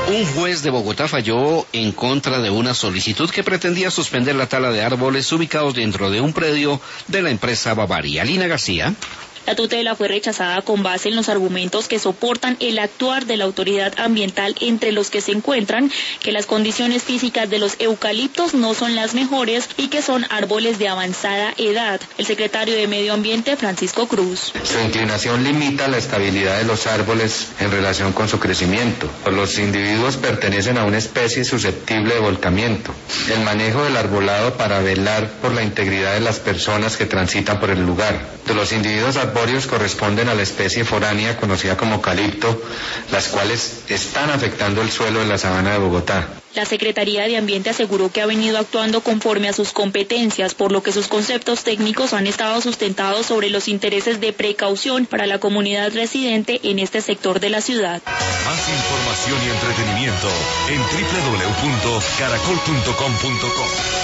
Un juez de Bogotá falló en contra de una solicitud que pretendía suspender la tala de árboles ubicados dentro de un predio de la empresa Bavaria. Lina García. La tutela fue rechazada con base en los argumentos que soportan el actuar de la autoridad ambiental, entre los que se encuentran que las condiciones físicas de los eucaliptos no son las mejores y que son árboles de avanzada edad. El secretario de Medio Ambiente, Francisco Cruz. Su inclinación limita la estabilidad de los árboles en relación con su crecimiento. Los individuos pertenecen a una especie susceptible de volcamiento. El manejo del arbolado para velar por la integridad de las personas que transitan por el lugar. Los individuos arbóreos corresponden a la especie foránea conocida como eucalipto, las cuales están afectando el suelo de la sabana de Bogotá. La Secretaría de Ambiente aseguró que ha venido actuando conforme a sus competencias, por lo que sus conceptos técnicos han estado sustentados sobre los intereses de precaución para la comunidad residente en este sector de la ciudad. Más información y entretenimiento en www.caracol.com.co.